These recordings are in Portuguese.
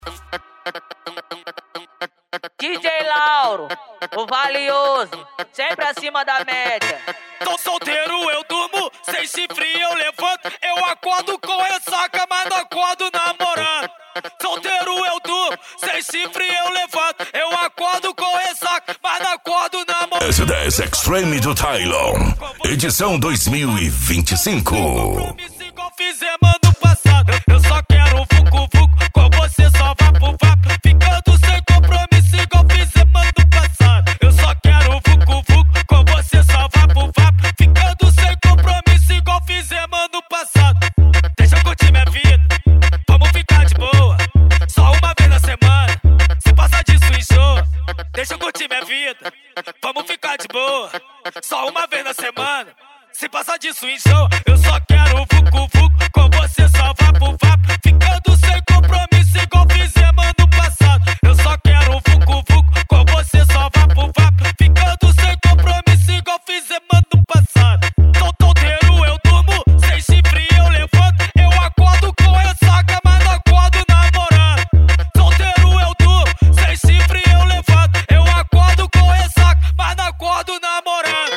DJ Lauro, o valioso, sempre acima da média. Tô solteiro, eu durmo, sem chifre eu levanto. Eu acordo com ressaca, mas não acordo namorando. Solteiro eu durmo, sem chifre eu levanto. Eu acordo com ressaca, mas não acordo namorando. S10 Extreme do Tylon, edição 2025. Compromisso igual fizemos ano passado. Eu só quero vucu-vucu, com você só vapo-vapo. Ficando sem compromisso igual fizemos ano passado. Eu só quero vucu-vucu, com você só vapo-vapo. Ficando sem compromisso igual fizemos ano passado. Deixa eu curtir minha vida, vamos ficar de boa. Só uma vez na semana, se passar disso enjoa. Deixa eu curtir minha vida, vamos ficar de boa. Só uma vez na semana, se passar disso enjoa. Eu só quero vucu-vucu, com você só vapo-vapo. Ficando sem compromisso igual fizemos ano passado. Eu só quero vucu-vucu, com você só vapo-vapo. Ficando sem compromisso igual fizemos ano passado. Tô solteiro, eu durmo, sem chifre eu levanto. Eu acordo com ressaca, mas não acordo namorando. Solteiro eu durmo, sem chifre eu levanto. Eu acordo com ressaca, mas não acordo namorando.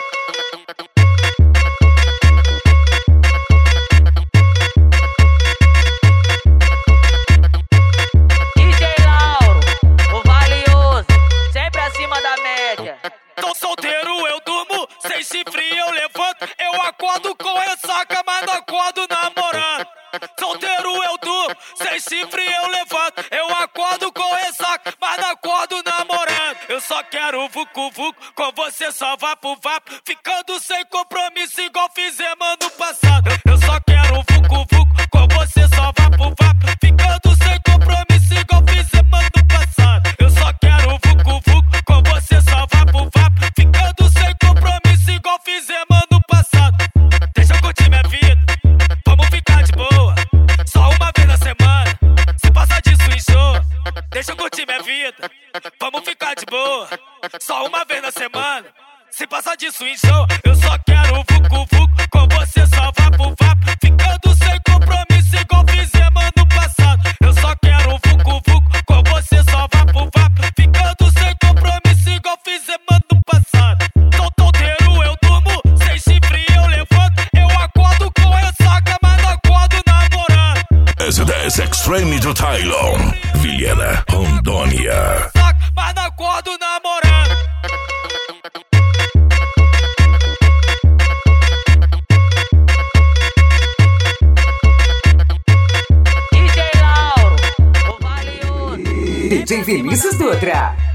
Tô solteiro, eu durmo, sem chifre eu levanto. Eu acordo com ressaca, mas não acordo namorando. Solteiro eu durmo, sem chifre eu levanto. Eu acordo com ressaca, mas não acordo namorando. Eu só quero vucu-vucu, com você só vapo-vapo. Ficando sem compromisso igual fizemos ano passado. Eu só quero vucu-vucu, com você só vapo-vapo. Ficando sem compromisso igual fizemos ano passado. Eu só quero vucu-vucu, com você só vapo-vapo. Ficando sem compromisso igual fizemos ano passado. Deixa eu curtir minha vida, vamos ficar de boa. Só uma vez na semana, se passar disso enjoa. Deixa eu curtir minha vida, vamos ficar de boa. Só uma vez na semana, se passar disso enjoa. Eu só quero vucu-vucu, com você só vapo-vapo. Ficando sem compromisso igual fizemos ano passado. Eu só quero vucu-vucu, com você só vapo-vapo. Ficando sem compromisso igual fizemos ano passado. Tô solteiro, eu durmo, sem chifre eu levanto. Eu acordo com ressaca, mas não acordo namorando. S10 Extreme do Tylon, Vilhena, Rondônia. Mas não acordo namorando. DJ Lauro, o valioso. DJ Vinícius Dutra.